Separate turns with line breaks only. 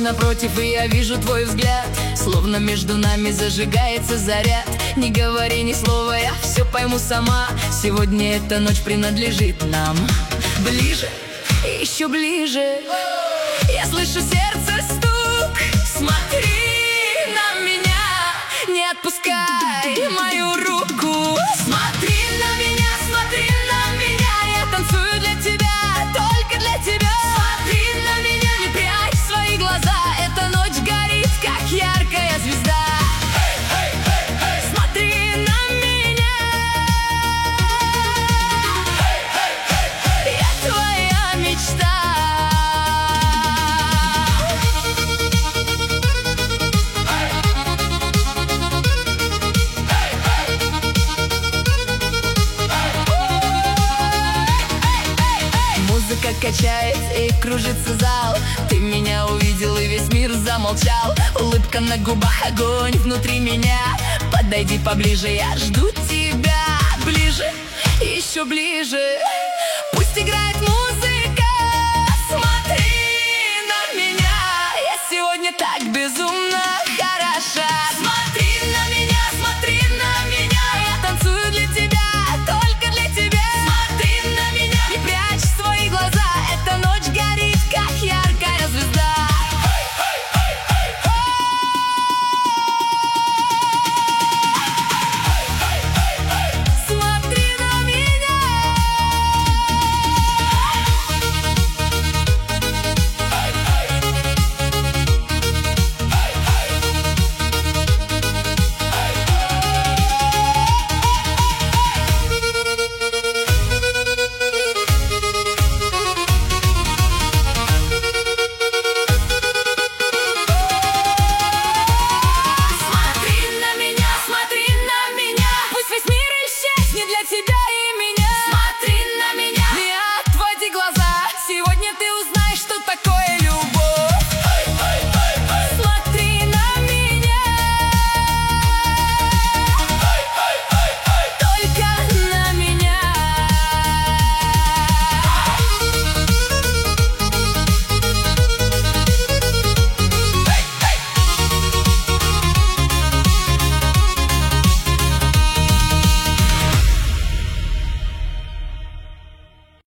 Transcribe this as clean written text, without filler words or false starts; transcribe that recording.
напротив, и я вижу твой взгляд. Словно между нами зажигается заряд. Не говори ни слова, я все пойму сама. Сегодня эта ночь принадлежит нам. Ближе, еще ближе. Я слышу сердце стук. Смотри на меня, не отпускай мою руку. Смотри на меня, смотри на меня. Я танцую для тебя, только для тебя. Смотри на меня, не прячь свои глаза. Эта ночь горит, как яркая звезда. Смотри на меня, я твоя мечта. Музыка качает и кружится зал. Ты меня увидел и весь мир замолчал. Улыбка на губах, огонь внутри меня. Подойди поближе, я жду тебя. Ближе, еще ближе. Пусть играет музыка.